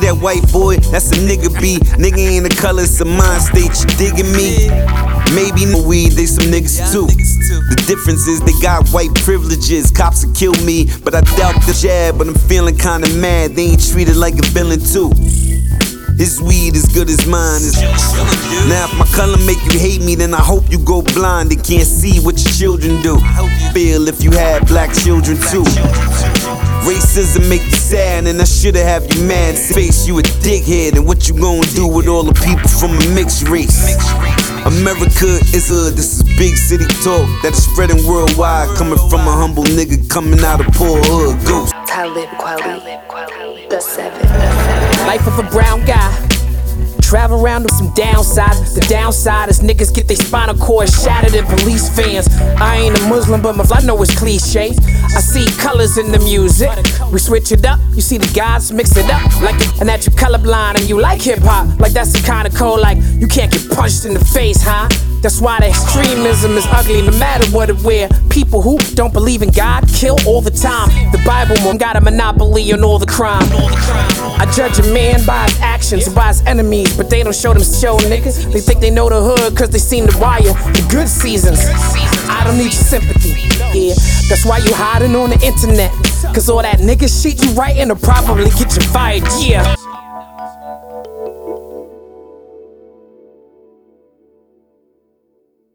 that white boy, that's a nigga B. Nigga ain't the color, it's a mind state, you digging me? Maybe no weed, they some niggas too. The difference is they got white privileges. Cops will kill me, but I doubt the jab. But I'm feeling kinda mad, they ain't treated like a villain too. His weed as good as mine is. Now if my color make you hate me, then I hope you go blind and can't see what your children do. Feel if you had black children too. Racism make you sad, and I shoulda have you mad. Face you a dickhead, and what you gonna do with all the people from a mixed race? America is this is big city talk that is spreading worldwide, coming from a humble nigga coming out of poor hood. Ghost. Talib Kweli, the 7. Life of a brown guy. Travel around with some downsides. The downside is niggas get their spinal cord shattered in police vans. I ain't a Muslim, but I know it's cliche. I see colors in the music. We switch it up, you see the gods mix it up. And that you colorblind and you like hip hop. Like that's the kind of code, like you can't get punched in the face, huh? That's why the extremism is ugly, no matter what it wear. People who don't believe in God kill all the time. The Bible got a monopoly on all the crime. I judge a man by his actions and by his enemies, but they don't show them niggas. They think they know the hood cause they seen the wire. The good seasons, I don't need your sympathy. Yeah, that's why you hiding on the internet. Cause all that nigga shit you writing will probably get you fired, yeah.